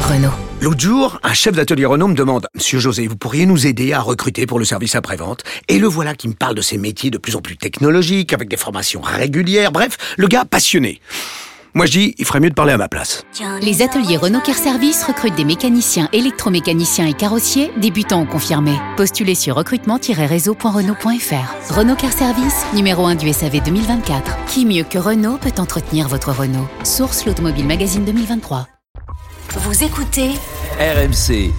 Renault. L'autre jour, un chef d'atelier Renault me demande « Monsieur José, vous pourriez nous aider à recruter pour le service après-vente ?» Et le voilà qui me parle de ces métiers de plus en plus technologiques, avec des formations régulières, bref, le gars passionné. Moi je dis, il ferait mieux de parler à ma place. Les ateliers Renault Car Service recrutent des mécaniciens, électromécaniciens et carrossiers, débutants ou confirmés. Postulez sur recrutement-réseau.renault.fr. Renault Car Service, numéro 1 du SAV 2024. Qui mieux que Renault peut entretenir votre Renault? Source l'Automobile Magazine 2023. Vous écoutez RMC.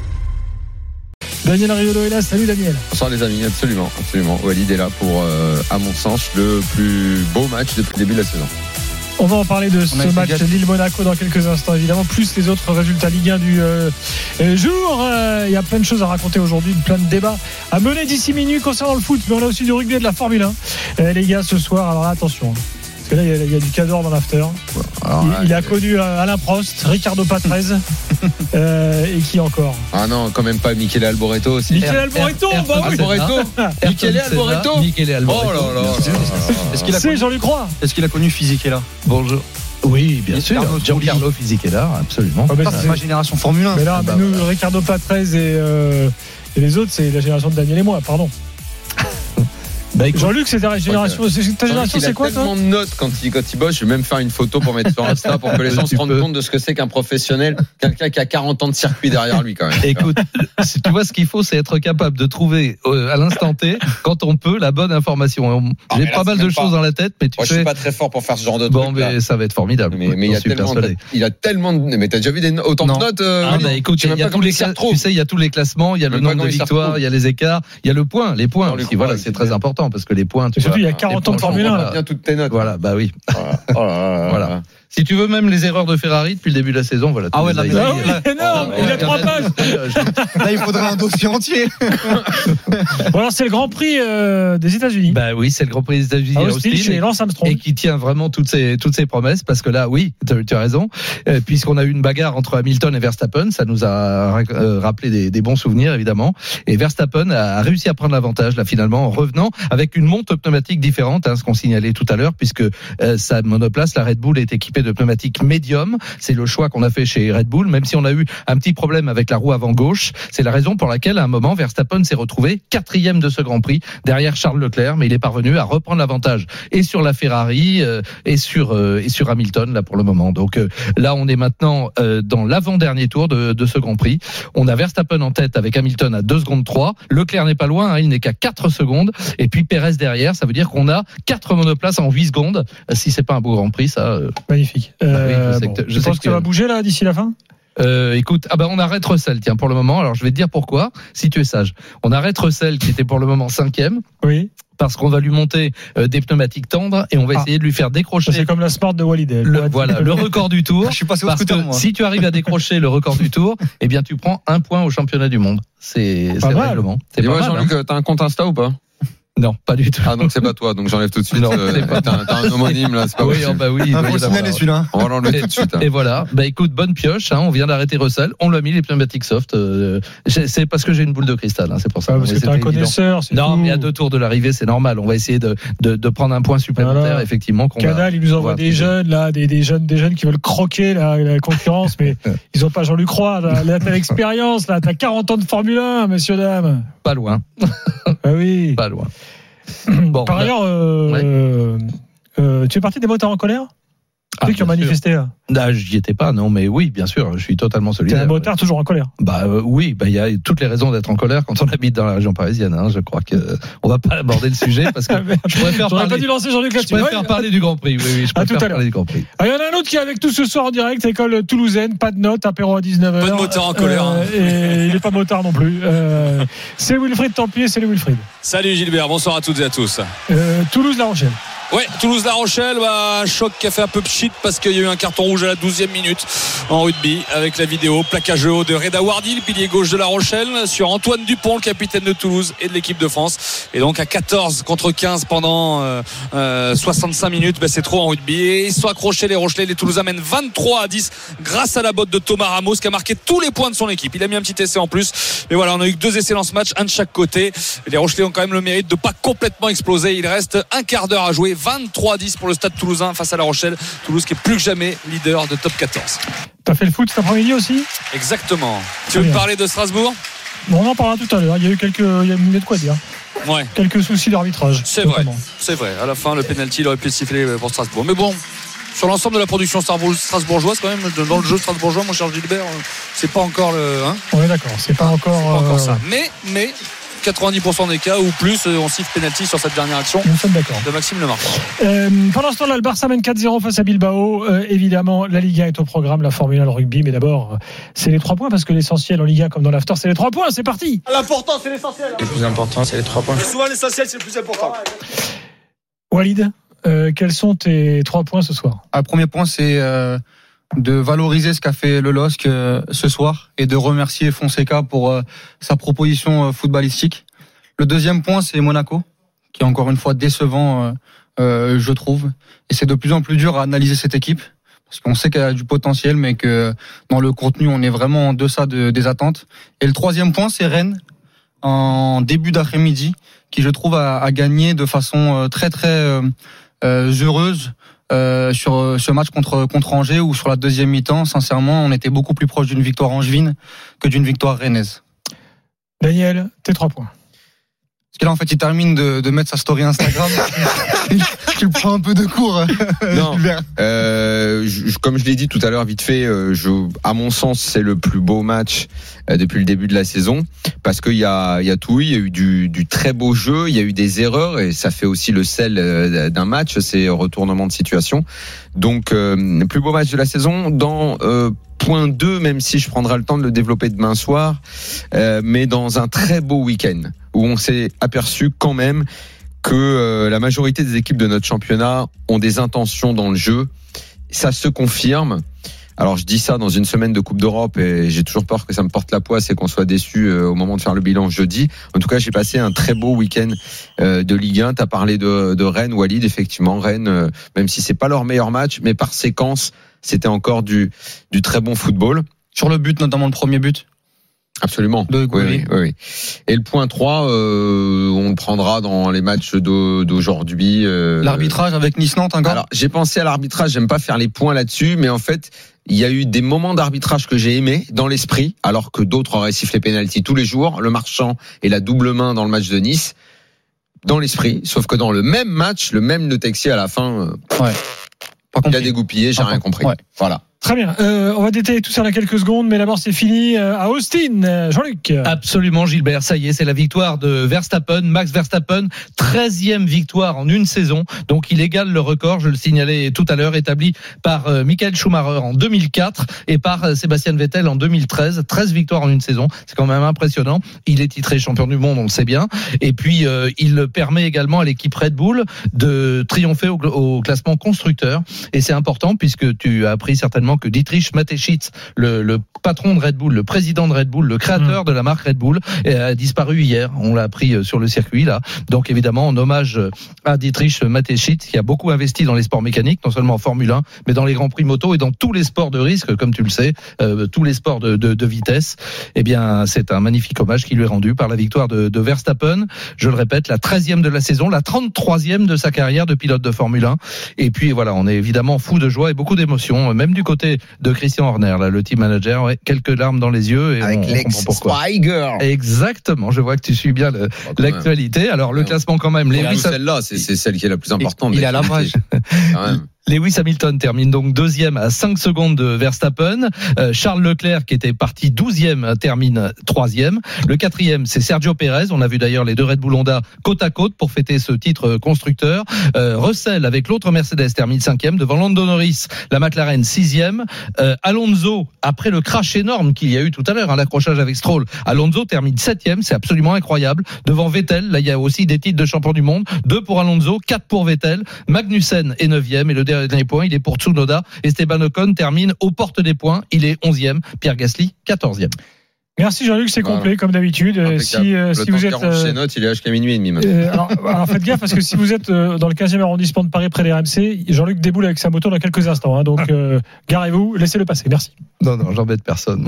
Daniel Riolo est là, salut Daniel. Bonsoir les amis, absolument. Walid est là pour, à mon sens, le plus beau match depuis le début de la saison. On va en parler de ce match Lille-Monaco dans quelques instants, évidemment, plus les autres résultats Ligue 1 du jour. Il y a plein de choses à raconter aujourd'hui, plein de débats à mener d'ici minuit concernant le foot, mais on a aussi du rugby et de la Formule 1. Les gars, ce soir, alors attention, parce que là, il y a du Cador dans l'after. Il a connu Alain Prost, Ricardo Patrese, et qui encore? Ah non, quand même pas Michele Alboreto aussi. Michele Alboreto, Michele Alboreto. Oh là là. C'est Jean-Luc Roy. Est-ce qu'il a connu Fisichella? Bonjour. Oui, bien sûr. Giancarlo Fisichella, absolument. C'est ma génération Formule 1. Mais là, nous, Ricardo Patrese et les autres, c'est la génération de Daniel et moi, pardon. Jean-Luc, c'est ta génération. Ta génération, c'est quoi, toi? Il a tellement de notes quand il bosse. Je vais même faire une photo pour mettre sur Insta pour que les gens se rendent compte de ce que c'est qu'un professionnel, quelqu'un qui a 40 ans de circuit derrière lui, quand même. Écoute, tu vois, ce qu'il faut, c'est être capable de trouver à l'instant T, quand on peut, la bonne information. J'ai pas mal de choses dans la tête, mais je suis pas très fort pour faire ce genre de truc. Bon, mais ça va être formidable. Mais il a tellement de. Mais t'as déjà vu autant de notes? Écoute, il y a tous les tu sais, il y a tous les classements, il y a le nombre de victoires, il y a les écarts, il y a les points aussi. Voilà, c'est très important parce que les points. Surtout, il y a 40 ans de Formule 1. Bien toutes tes notes. Voilà, bah oui. Voilà. Si tu veux même les erreurs de Ferrari depuis le début de la saison, voilà. Ah ouais, là, énorme, il a 3 pages. Là, il faudrait un dossier entier. Bon, alors, c'est le Grand Prix des États-Unis. Bah oui, c'est le Grand Prix des États-Unis à Austin, chez Lance Armstrong. Et qui tient vraiment toutes ses promesses, parce que là, oui, tu as raison, puisqu'on a eu une bagarre entre Hamilton et Verstappen, ça nous a rappelé des bons souvenirs, évidemment. Et Verstappen a réussi à prendre l'avantage, là, finalement, en revenant avec une monte pneumatique différente, ce qu'on signalait tout à l'heure, puisque sa monoplace, la Red Bull, est équipée de pneumatiques médium. C'est le choix qu'on a fait chez Red Bull, même si on a eu un petit problème avec la roue avant gauche. C'est la raison pour laquelle, à un moment, Verstappen s'est retrouvé 4e de ce Grand Prix, derrière Charles Leclerc, mais il est parvenu à reprendre l'avantage et sur la Ferrari et sur Hamilton, là, pour le moment. Donc là, on est maintenant dans l'avant-dernier tour de ce Grand Prix. On a Verstappen en tête avec Hamilton à 2 secondes 3. Leclerc n'est pas loin, il n'est qu'à 4 secondes. Et puis Pérez derrière, ça veut dire qu'on a 4 monoplaces en 8 secondes. Si c'est pas un beau Grand Prix, ça... Magnifique. Je pense que ça va bouger là d'ici la fin. Écoute, on arrête Russell, tiens, pour le moment. Alors je vais te dire pourquoi, si tu es sage. On arrête Russell qui était pour le moment 5e. Oui. Parce qu'on va lui monter des pneumatiques tendres et on va essayer de lui faire décrocher. C'est comme la Sport de Walid. Le record du tour. Je suis passé au scooter, moi. Si tu arrives à décrocher le record du tour, eh bien tu prends 1 point au championnat du monde. C'est le règlement. Et moi, Jean-Luc, t'as un compte Insta ou pas? Non, pas du tout. Ah, donc c'est pas toi, donc j'enlève tout de suite. Non, t'as un homonyme là, c'est pas possible. Oui, un professionnel est celui-là. On va l'enlever tout de suite. Et voilà, écoute, bonne pioche, on vient d'arrêter Russell, on l'a mis les pneumatiques soft. C'est parce que j'ai une boule de cristal, c'est pour ça. Parce que t'es un connaisseur, c'est non, tout. mais à 2 tours de l'arrivée, c'est normal. On va essayer de prendre un point supplémentaire, effectivement. Canal, il nous envoie des jeunes, là, des jeunes qui veulent croquer la concurrence, mais ils ont pas Jean-Luc Roy. Là, t'as l'expérience, là, t'as 40 ans de Formule 1, messieurs, dames. Pas loin. Ah oui. Pas loin. Bon, par ailleurs, tu es parti des motards en colère? Ceux qui ont manifesté là. J'y étais pas, non, mais oui, bien sûr, je suis totalement solidaire. T'es un motard toujours en colère? Oui, il y a toutes les raisons d'être en colère quand on habite dans la région parisienne. Je crois que on va pas aborder le sujet parce que je préfère pas dû lancer Jean-Luc là-dessus. Je préfère parler du Grand Prix. Oui, je préfère parler du Grand Prix. Il y en a un autre qui est avec tout ce soir en direct, école toulousaine, pas de notes, apéro à 19h. Pas de motard en colère. Et il est pas motard non plus. C'est Wilfried Templier, salut Wilfried. Salut Gilbert, bonsoir à toutes et à tous. Toulouse-La Rochelle. Ouais, Toulouse-La Rochelle, un choc qui a fait un peu pchit parce qu'il y a eu un carton rouge à la 12e minute en rugby avec la vidéo plaquage haut de Reda Wardy, le pilier gauche de La Rochelle, sur Antoine Dupont, le capitaine de Toulouse et de l'équipe de France. Et donc à 14 contre 15 pendant 65 minutes, c'est trop en rugby. Et ils sont accrochés les Rochelais, les Toulousains mènent 23-10 grâce à la botte de Thomas Ramos qui a marqué tous les points de son équipe. Il a mis un petit essai en plus. Mais voilà, on a eu que 2 essais dans ce match, un de chaque côté. Les Rochelais ont quand même le mérite de pas complètement exploser. Il reste un quart d'heure à jouer. 23-10 pour le Stade Toulousain face à La Rochelle. Toulouse qui est plus que jamais leader de top 14. T'as fait le foot cet après-midi aussi ? Exactement. Tu veux me parler de Strasbourg ? Bon, on en parlera tout à l'heure. Il y a eu de quoi dire. Ouais. Quelques soucis d'arbitrage. C'est vrai. À la fin, le penalty, il aurait pu le siffler pour Strasbourg. Mais bon, sur l'ensemble de la production strasbourgeoise, quand même, dans le jeu strasbourgeois, mon cher Gilbert, c'est pas encore le. Hein, oui, d'accord. C'est pas encore ça. Mais 90% des cas ou plus, on siffle penalty sur cette dernière action. Nous sommes d'accord. De Maxime Lemarque. Pendant ce temps-là, le Barça mène 4-0 face à Bilbao. Évidemment, la Ligue 1 est au programme, la Formule 1, le rugby. Mais d'abord, c'est les 3 points parce que l'essentiel en Ligue 1 comme dans l'after, c'est les 3 points. C'est parti. L'important, c'est l'essentiel. Le plus important, c'est les 3 points. Souvent, l'essentiel, c'est le plus important. Walid, quels sont tes 3 points ce soir ? Le premier point, c'est de valoriser ce qu'a fait le LOSC ce soir et de remercier Fonseca pour sa proposition footballistique. Le deuxième point, c'est Monaco, qui est encore une fois décevant, je trouve. Et c'est de plus en plus dur à analyser cette équipe, parce qu'on sait qu'elle a du potentiel, mais que dans le contenu, on est vraiment en deçà des attentes. Et le troisième point, c'est Rennes, en début d'après-midi, qui je trouve a gagné de façon très très heureuse sur ce match contre Angers, où sur la deuxième mi-temps, sincèrement, on était beaucoup plus proche d'une victoire angevine que d'une victoire rennaise. Daniel, tes 3 points. Parce que là, en fait, il termine de mettre sa story Instagram. Tu le prends un peu de court. Non. Comme je l'ai dit tout à l'heure, vite fait, à mon sens, c'est le plus beau match depuis le début de la saison, parce qu'il y a tout. Il y a eu du très beau jeu, il y a eu des erreurs, et ça fait aussi le sel d'un match, ces retournements de situation. Donc, le plus beau match de la saison. Dans point 2, même si je prendrai le temps de le développer demain soir, mais dans un très beau week-end où on s'est aperçu quand même que la majorité des équipes de notre championnat ont des intentions dans le jeu. Ça se confirme. Alors je dis ça dans une semaine de Coupe d'Europe et j'ai toujours peur que ça me porte la poisse et qu'on soit déçu au moment de faire le bilan jeudi. En tout cas, j'ai passé un très beau week-end de Ligue 1. T'as parlé de Rennes, Walid. Effectivement, Rennes, même si c'est pas leur meilleur match, mais par séquence, c'était encore du très bon football. Sur le but, notamment le premier but. Absolument. Oui. Et le point 3, on le prendra dans les matchs d'aujourd'hui. L'arbitrage avec Nice-Nantes encore. Alors, j'ai pensé à l'arbitrage, j'aime pas faire les points là-dessus, mais en fait, il y a eu des moments d'arbitrage que j'ai aimés dans l'esprit, alors que d'autres auraient sifflé penalty tous les jours, le Marchand et la double main dans le match de Nice, dans l'esprit, sauf que dans le même match, le même Le Texier à la fin, il a dégoupillé, j'ai rien compris. Ouais. Voilà. Très bien, on va détailler tout ça dans quelques secondes, mais d'abord c'est fini à Austin. Jean-Luc. Absolument Gilbert, ça y est, c'est la victoire de Verstappen, Max Verstappen, 13e victoire en une saison, donc il égale le record, je le signalais tout à l'heure, établi par Michael Schumacher en 2004 et par Sébastien Vettel en 2013, 13 victoires en une saison, c'est quand même impressionnant, il est titré champion du monde, on le sait bien, et puis il permet également à l'équipe Red Bull de triompher au classement constructeur, et c'est important puisque tu as appris certainement que Dietrich Mateschitz, le patron de Red Bull, le président de Red Bull, le créateur de la marque Red Bull, a disparu hier. On l'a appris sur le circuit là. Donc évidemment, en hommage à Dietrich Mateschitz, qui a beaucoup investi dans les sports mécaniques, non seulement en Formule 1, mais dans les grands prix moto et dans tous les sports de risque, comme tu le sais, tous les sports de vitesse. Eh bien, c'est un magnifique hommage qui lui est rendu par la victoire de Verstappen. Je le répète, la 13e de la saison, la 33e de sa carrière de pilote de Formule 1. Et puis voilà, on est évidemment fou de joie et beaucoup d'émotion, même du côté de Christian Horner, là, le team manager, quelques larmes dans les yeux et avec Lex Schweiger. Exactement, je vois que tu suis bien l'actualité. Alors le classement quand même, celle-là, c'est celle qui est la plus importante. Il est à la page. Lewis Hamilton termine donc 2e à 5 secondes de Verstappen. Charles Leclerc, qui était parti 12e, termine 3e. Le 4e, c'est Sergio Pérez. On a vu d'ailleurs les deux Red Bull Honda côte à côte pour fêter ce titre constructeur. Russell, avec l'autre Mercedes, termine 5e. Devant Lando Norris, la McLaren 6e. Alonso, après le crash énorme qu'il y a eu tout à l'heure, l'accrochage avec Stroll, Alonso termine 7e. C'est absolument incroyable. Devant Vettel, là, il y a aussi des titres de champion du monde. 2 pour Alonso, 4 pour Vettel. Magnussen est 9e. Et le dernier point, il est pour Tsunoda. Esteban Ocon termine aux portes des points. Il est 11e. Pierre Gasly, 14e. Merci Jean-Luc, c'est complet comme d'habitude. Si vous êtes chez Notes, il est jusqu'à minuit et demi maintenant. Alors faites gaffe parce que si vous êtes dans le 15e arrondissement de Paris près des RMC, Jean-Luc déboule avec sa moto dans quelques instants. Hein, donc garez-vous, laissez-le passer. Merci. Non, j'embête personne.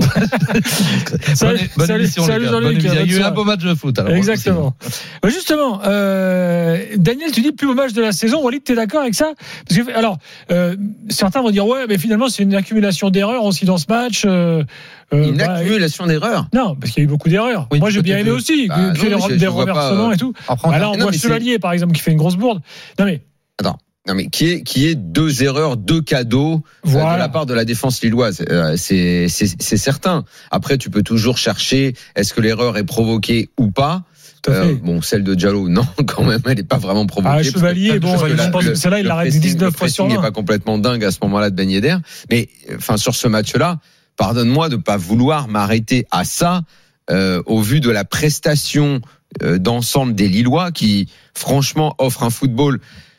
Bonne émission, salut Jean-Luc. Il y a eu un beau match de foot. Alors, exactement. Justement, Daniel, tu dis le plus beau match de la saison. Walid, t'es d'accord avec ça? Parce que alors certains vont dire ouais, mais finalement c'est une accumulation d'erreurs aussi dans ce match. Accumulation d'erreurs. Non, parce qu'il y a eu beaucoup d'erreurs. Oui, moi, j'ai bien aimé aussi. Des reversements et tout. Là, on voit Chevalier, par exemple, qui fait une grosse bourde. Non mais qui est 2 erreurs, 2 cadeaux de la part de la défense lilloise, c'est certain. Après, tu peux toujours chercher est-ce que l'erreur est provoquée ou pas. Celle de Diallo, non, quand même, elle n'est pas vraiment provoquée. Chevalier, je pense que celle-là, il l'arrête 19 fois sur 20. Le pressing n'est pas complètement dingue à ce moment-là de Ben Yedder. Mais sur ce match-là, pardonne-moi de pas vouloir m'arrêter à ça au vu de la prestation d'ensemble des Lillois qui franchement offrent un football.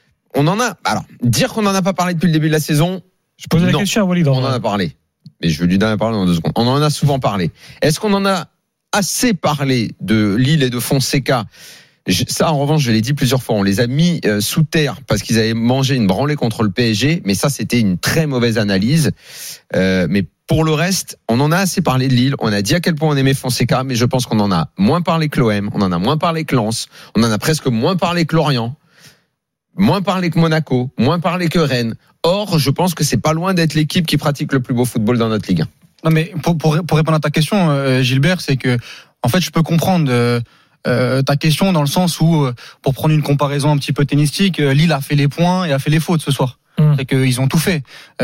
Dire qu'on n'en a pas parlé depuis le début de la saison, je posais la question à Walid. On en a parlé, mais je vais lui donner la parole dans 2 secondes. On en a souvent parlé. Est-ce qu'on en a assez parlé de Lille et de Fonseca? Ça, en revanche, je l'ai dit plusieurs fois, on les a mis sous terre parce qu'ils avaient mangé une branlée contre le PSG, mais ça, c'était une très mauvaise analyse. Mais pour le reste, on en a assez parlé de Lille, on a dit à quel point on aimait Fonseca, mais je pense qu'on en a moins parlé que l'OM, on en a moins parlé que Lens, on en a presque moins parlé que Lorient, moins parlé que Monaco, moins parlé que Rennes. Or, je pense que c'est pas loin d'être l'équipe qui pratique le plus beau football dans notre Ligue 1. Non, mais pour répondre à ta question, Gilbert, c'est que, en fait, je peux comprendre ta question dans le sens où, pour prendre une comparaison un petit peu tennistique, Lille a fait les points et a fait les fautes ce soir. C'est qu'ils ont tout fait.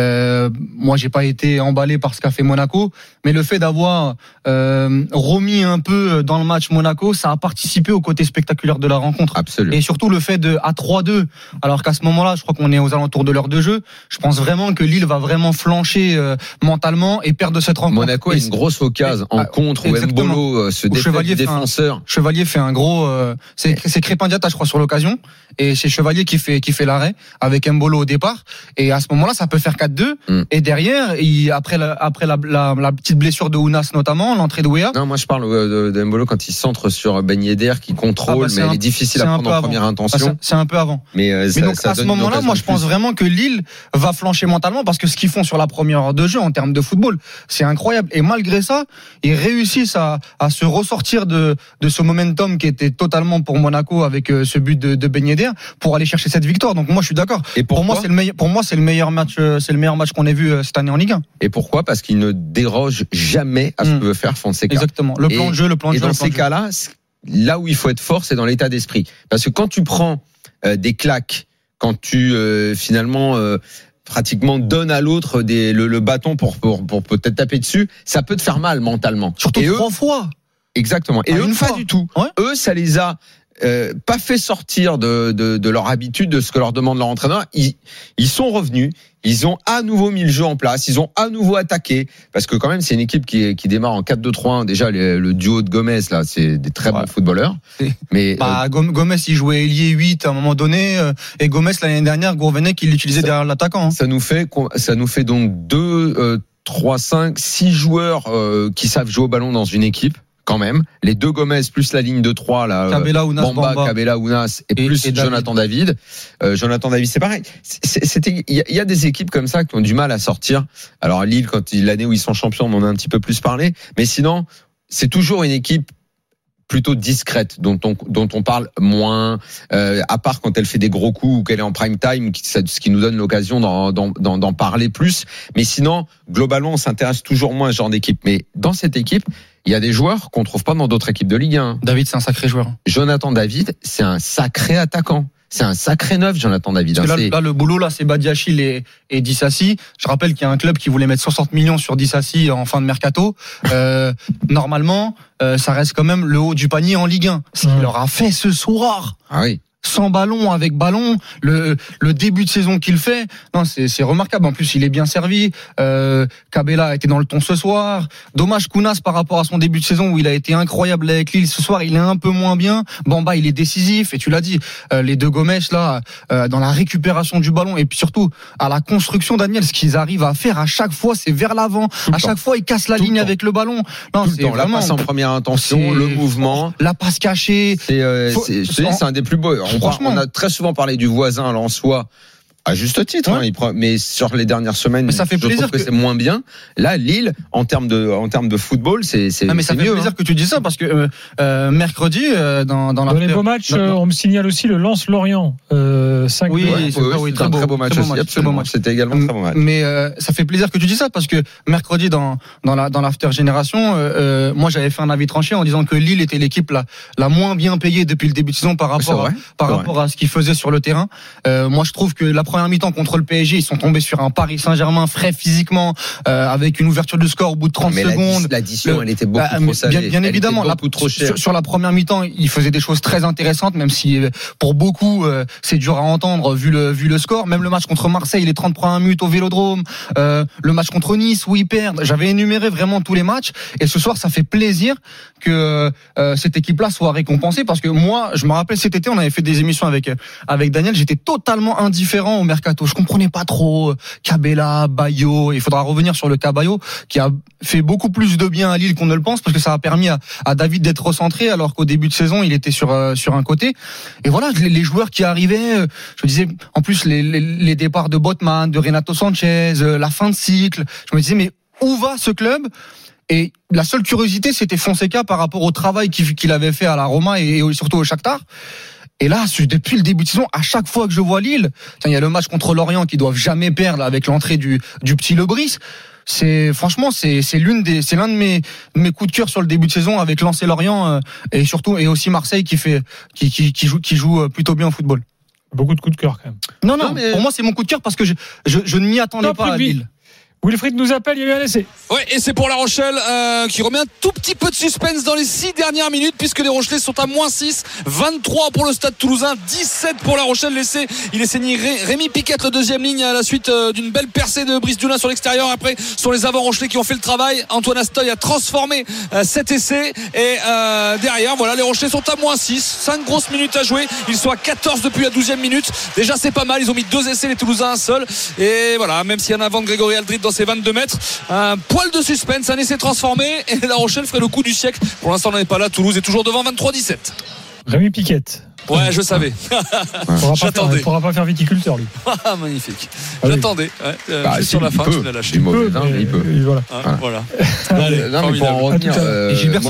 Moi, j'ai pas été emballé par ce qu'a fait Monaco, mais le fait d'avoir remis un peu dans le match Monaco, ça a participé au côté spectaculaire de la rencontre. Absolument. Et surtout le fait à 3-2, alors qu'à ce moment-là, je crois qu'on est aux alentours de l'heure de jeu. Je pense vraiment que Lille va vraiment flancher mentalement et perdre cette rencontre. Monaco a une grosse occasion en contre où Mbolo se défait du défenseur. Chevalier fait un gros. C'est Crépin Diatta, je crois, sur l'occasion, et c'est Chevalier qui fait l'arrêt avec Mbolo au départ. Et à ce moment-là, ça peut faire 4-2. Et derrière, après la petite blessure de Ounas notamment, l'entrée de Wea. Non, moi je parle de Mbolo quand il centre sur Ben Yedder qui contrôle, mais elle est difficile à prendre en première intention. C'est un peu avant. Mais donc à ce moment-là, moi je pense vraiment que Lille va flancher mentalement parce que ce qu'ils font sur la première heure de jeu en termes de football, c'est incroyable. Et malgré ça, ils réussissent à se ressortir de ce momentum qui était totalement pour Monaco avec ce but de Ben Yedder pour aller chercher cette victoire. Donc moi je suis d'accord. Et pour moi c'est le meilleur match qu'on ait vu cette année en Ligue 1. Et pourquoi? Parce qu'il ne déroge jamais à ce que veut faire Fonseca. Exactement. Le plan de jeu. Et dans ces cas-là, là où il faut être fort, c'est dans l'état d'esprit. Parce que quand tu prends des claques, quand tu finalement pratiquement donnes à l'autre le bâton pour peut-être taper dessus, ça peut te faire mal mentalement. Surtout 3 fois. Exactement. Et eux, pas du tout. Ouais. Eux, ça les a pas fait sortir de leur habitude, de ce que leur demande leur entraîneur. Ils sont revenus, ils ont à nouveau mis le jeu en place, ils ont à nouveau attaqué, parce que quand même c'est une équipe qui démarre en 4-2-3-1. Déjà le duo de Gomez là, c'est des très bons footballeurs. Mais Gomez il jouait ailier 8 à un moment donné, et Gomez l'année dernière, Gourvenec il l'utilisait derrière l'attaquant. Hein. Ça nous fait donc 2, 3, 5, 6 joueurs qui savent jouer au ballon dans une équipe. Quand même, les 2 Gomez plus la ligne de 3 là, Bamba, Cabella, Ounas et plus Jonathan David. Jonathan David, c'est pareil. Il y a des équipes comme ça qui ont du mal à sortir. Alors Lille, l'année où ils sont champions, on en a un petit peu plus parlé, mais sinon, c'est toujours une équipe plutôt discrète, dont on parle moins, à part quand elle fait des gros coups ou qu'elle est en prime time, ce qui nous donne l'occasion d'en parler plus. Mais sinon, globalement, on s'intéresse toujours moins à ce genre d'équipe. Mais dans cette équipe, il y a des joueurs qu'on trouve pas dans d'autres équipes de Ligue 1. David, c'est un sacré joueur. Jonathan David, c'est un sacré attaquant. C'est un sacré neuf, Jonathan David. Là, le boulot, là, c'est Badiachil et Dissassi. Je rappelle qu'il y a un club qui voulait mettre 60 millions sur Dissassi en fin de mercato. Normalement, ça reste quand même le haut du panier en Ligue 1. Ce qu'il leur a fait ce soir. Ah oui. sans ballon, avec ballon, le début de saison qu'il fait, non, c'est remarquable. En plus, il est bien servi. Cabella était dans le ton ce soir. Dommage Kounas par rapport à son début de saison où il a été incroyable avec Lille. Ce soir, il est un peu moins bien. Bamba, il est décisif. Et tu l'as dit, les deux Gomes là, dans la récupération du ballon et puis surtout à la construction, Daniel, ce qu'ils arrivent à faire à chaque fois, c'est vers l'avant. À chaque fois, ils cassent la ligne avec le ballon. Non, tout le temps. La passe en première intention, le mouvement, la passe cachée. C'est un des plus beaux. On a très souvent parlé du voisin lensois. À juste titre, ouais. Mais sur les dernières semaines, mais ça fait plaisir que c'est moins bien. Là, Lille, en termes de football, c'est mais ça fait mieux, plaisir que tu dis ça parce que mercredi dans les beaux matchs, on me signale aussi le Lens-Lorient. 5 oui, très beau match aussi. Absolument, c'était également un très beau match. Mais ça fait plaisir que tu dis ça parce que mercredi dans l'after génération, moi j'avais fait un avis tranché en disant que Lille était l'équipe la moins bien payée depuis le début de saison par rapport à ce qu'ils faisaient sur le terrain. Moi je trouve que la première mi-temps contre le PSG, ils sont tombés sur un Paris Saint-Germain frais physiquement, avec une ouverture du score au bout de 30 secondes. L'addition, elle était beaucoup trop salée. Bien évidemment, beaucoup trop chère. Sur la première mi-temps, ils faisaient des choses très intéressantes, même si pour beaucoup c'est dur à entendre vu le score. Même le match contre Marseille, les 30 premières minutes au Vélodrome, le match contre Nice où ils perdent. J'avais énuméré vraiment tous les matchs et ce soir, ça fait plaisir que cette équipe-là soit récompensée parce que moi, je me rappelle cet été, on avait fait des émissions avec Daniel, j'étais totalement indifférent au mercato. Je comprenais pas trop Cabella, Bayo. Il faudra revenir sur le cas Bayo qui a fait beaucoup plus de bien à Lille qu'on ne le pense parce que ça a permis à David d'être recentré alors qu'au début de saison il était sur un côté. Et voilà, les joueurs qui arrivaient, je me disais en plus les départs de Botman, de Renato Sanchez, la fin de cycle. Je me disais mais où va ce club? Et la seule curiosité c'était Fonseca par rapport au travail qu'il avait fait à la Roma et surtout au Shakhtar. Et là, depuis le début de saison, à chaque fois que je vois Lille, il y a le match contre Lorient qu'ils doivent jamais perdre avec l'entrée du petit Lebris. Franchement, c'est l'un de mes coups de cœur sur le début de saison avec Lens et Lorient et surtout et aussi Marseille qui joue plutôt bien au football. Beaucoup de coups de cœur quand même. Non, mais pour moi c'est mon coup de cœur parce que je ne m'y attendais pas à Lille. Wilfried nous appelle, il y a eu un essai. Ouais, et c'est pour La Rochelle qui remet un tout petit peu de suspense dans les 6 dernières minutes puisque les Rochelais sont à -6, 23 pour le Stade Toulousain, 17 pour La Rochelle. Il est signé Rémi Piquet, le deuxième ligne à la suite d'une belle percée de Brice Dulin sur l'extérieur. Après, ce sont les avants Rochelais qui ont fait le travail. Antoine Astoy a transformé cet essai et derrière, voilà, les Rochelais sont à -6, 5 grosses minutes à jouer. Ils sont à 14 depuis la 12e minute. Déjà, c'est pas mal. Ils ont mis 2 essais, les Toulousains un seul. Et voilà, même s'il y a un avant de Grégory Aldrit dans ses 22 mètres, un poil de suspense, un essai transformé et La Rochelle ferait le coup du siècle. Pour l'instant on n'est pas là, Toulouse est toujours devant 23-17. Rémi Piquet. Ouais, je savais. Il ne pourra pas faire viticulteur, lui. Ah, magnifique. J'attendais. Ouais, sur la fin, tu l'as lâché. Il peut. Voilà. Allez, non, mais pour en revenir, Gilbert,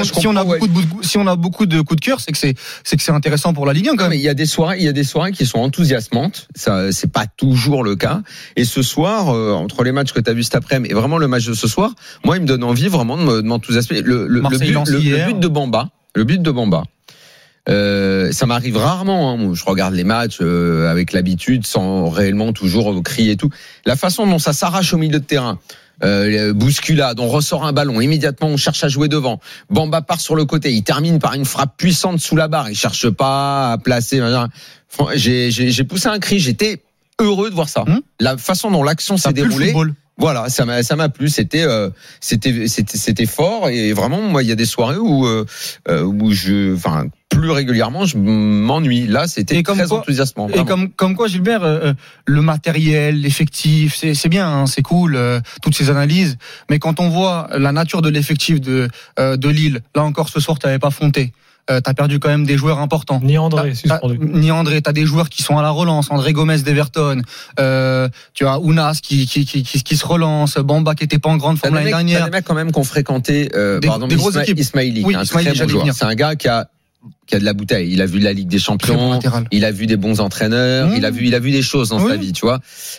si on a beaucoup de coups de cœur, c'est que c'est intéressant pour la Ligue 1 quand même. Mais il y a des soirées qui sont enthousiasmantes. Ça, c'est pas toujours le cas. Et ce soir, entre les matchs que tu as vu cet après-midi et vraiment le match de ce soir, moi, il me donne envie vraiment de m'enthousiasmer. Le but de Bamba. Ça m'arrive rarement, hein. Je regarde les matchs avec l'habitude sans réellement toujours crier et tout. La façon dont ça s'arrache au milieu de terrain, bousculade, on ressort un ballon, immédiatement on cherche à jouer devant. Bamba part sur le côté, il termine par une frappe puissante sous la barre, il cherche pas à placer. J'ai poussé un cri, j'étais heureux de voir ça. La façon dont l'action s'est déroulée. Voilà, ça m'a plu. C'était fort et vraiment, moi, il y a des soirées où plus régulièrement, je m'ennuie. Là, c'était très enthousiasmant. Et comme quoi, Gilbert, le matériel, l'effectif, c'est bien, hein, c'est cool, toutes ces analyses. Mais quand on voit la nature de l'effectif de Lille, là encore, ce soir, t'avais pas Fonté. T'as perdu quand même des joueurs importants. Ni André, suspendu. T'as des joueurs qui sont à la relance. André Gomes d'Everton. Tu as Ounas qui se relance. Bamba qui était pas en grande forme l'année dernière. T'as des mecs quand même qui ont fréquenté, des grosses équipes. Ismaïli, oui, un très bon joueur. C'est un gars qui a de la bouteille. Il a vu la Ligue des Champions. Il a vu des bons entraîneurs. Il a vu des choses dans sa vie, tu vois.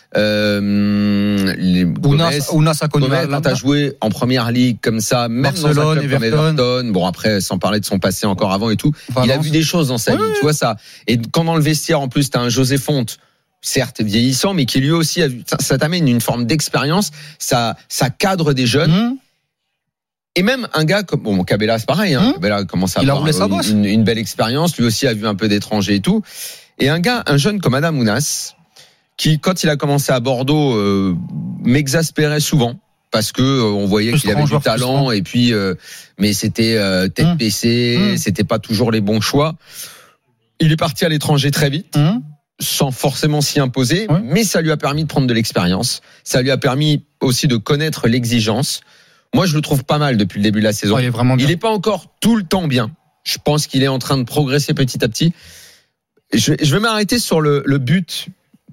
Ounas a connu quand t'as joué en première ligue comme ça, même Barcelone, dans un club comme Everton. Bon, après, sans parler de son passé encore avant et tout. Valence. Il a vu des choses dans sa vie, tu vois ça. Et quand dans le vestiaire, en plus, t'as un José Fonte, certes vieillissant, mais qui lui aussi a vu, ça t'amène une forme d'expérience. Ça cadre des jeunes. Et même un gars comme Cabella, c'est pareil. Cabella commence à avoir une belle expérience. Lui aussi a vu un peu d'étrangers et tout. Et un jeune comme Adam Ounas, qui, quand il a commencé à Bordeaux, m'exaspérait souvent. Parce que on voyait qu'il avait du talent et puis mais c'était tête baissée, c'était pas toujours les bons choix. Il est parti à l'étranger très vite, sans forcément s'y imposer, mais ça lui a permis de prendre de l'expérience. Ça lui a permis aussi de connaître l'exigence. Moi, je le trouve pas mal depuis le début de la saison. Il est pas encore tout le temps bien. Je pense qu'il est en train de progresser petit à petit. Je vais m'arrêter sur le but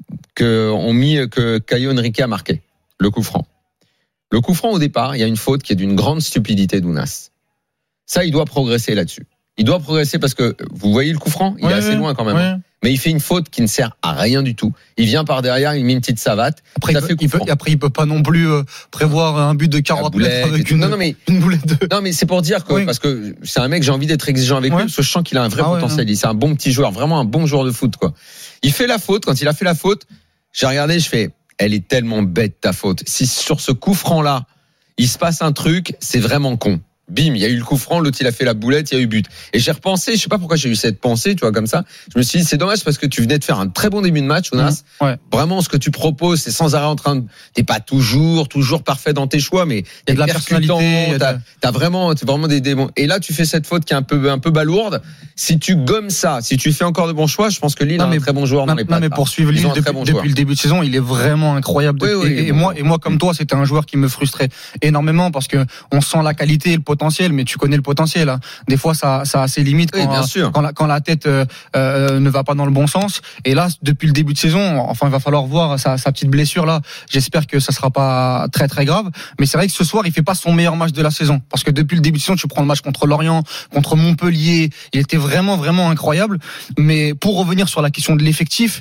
que Caio Henrique a marqué, le coup franc. Le coup franc, au départ, il y a une faute qui est d'une grande stupidité d'Ounas. Ça, il doit progresser là-dessus. Il doit progresser parce que, vous voyez le coup franc, il est assez loin quand même. Ouais. Mais il fait une faute qui ne sert à rien du tout. Il vient par derrière, il met une petite savate. Après, il peut pas non plus prévoir un but de 40 mètres avec une boulette de... Non, mais c'est pour dire que, parce que c'est un mec, j'ai envie d'être exigeant avec lui, parce que je sens qu'il a un vrai potentiel. C'est un bon petit joueur, vraiment un bon joueur de foot, quoi. Il fait la faute. Quand il a fait la faute, j'ai regardé, je fais, elle est tellement bête ta faute. Si sur ce coup franc-là, il se passe un truc, c'est vraiment con. Bim, il y a eu le coup franc, l'autre il a fait la boulette, il y a eu but. Et j'ai repensé, je sais pas pourquoi j'ai eu cette pensée, tu vois, comme ça. Je me suis dit, c'est dommage parce que tu venais de faire un très bon début de match, Ounas. Vraiment, ce que tu proposes, c'est sans arrêt en train de, t'es pas toujours parfait dans tes choix, mais il y a de la personnalité. T'as vraiment des bons. Et là, tu fais cette faute qui est un peu balourde. Si tu gommes ça, si tu fais encore de bons choix, je pense que Lille a un très bon joueur dans les pattes. Non, mais pour suivre Lille depuis le début de saison, il est vraiment incroyable. Et moi, comme toi, c'était un joueur qui me frustrait énormément parce que on sent la qualité et le potentiel, mais tu connais le potentiel. Hein. Des fois, ça a ses limites quand la tête ne va pas dans le bon sens. Et là, depuis le début de saison, enfin, il va falloir voir sa petite blessure là. J'espère que ça sera pas très très grave. Mais c'est vrai que ce soir, il fait pas son meilleur match de la saison parce que depuis le début de saison, tu prends le match contre Lorient, contre Montpellier, il était vraiment incroyable. Mais pour revenir sur la question de l'effectif.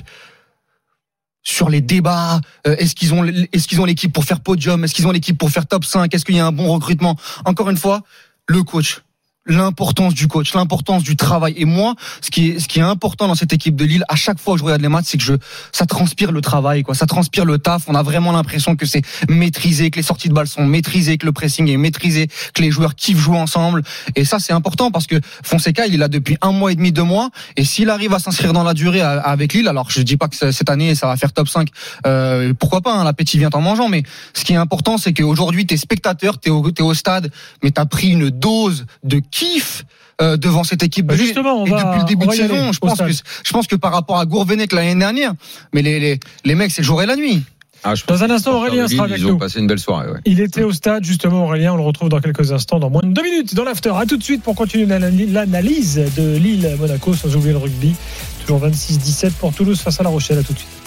Sur les débats, est-ce qu'ils ont l'équipe pour faire podium, est-ce qu'ils ont l'équipe pour faire top 5, est-ce qu'il y a un bon recrutement? Encore une fois, le coach, l'importance du coach, l'importance du travail. Et moi, ce qui est important dans cette équipe de Lille, à chaque fois que je regarde les matchs, c'est que ça transpire le travail, quoi. Ça transpire le taf. On a vraiment l'impression que c'est maîtrisé, que les sorties de balles sont maîtrisées, que le pressing est maîtrisé, que les joueurs kiffent jouer ensemble. Et ça, c'est important parce que Fonseca, il est là depuis 1 mois et demi, 2 mois. Et s'il arrive à s'inscrire dans la durée avec Lille, alors je dis pas que cette année, ça va faire top 5. Pourquoi pas, hein, l'appétit vient en mangeant. Mais ce qui est important, c'est qu'aujourd'hui, t'es spectateur, t'es au stade, mais t'as pris une dose de kiff devant cette équipe de Lille. Justement, depuis le début de saison, je pense que par rapport à Gourvenec l'année dernière, mais les mecs, c'est le jour et la nuit. Dans un instant, Aurélien sera avec nous. Ils ont passé une belle soirée. Ouais. Il était au stade, justement, Aurélien. On le retrouve dans quelques instants, dans moins de 2 minutes, dans l'after. À tout de suite pour continuer l'analyse de Lille-Monaco, sans oublier le rugby. Toujours 26-17 pour Toulouse face à La Rochelle. À tout de suite.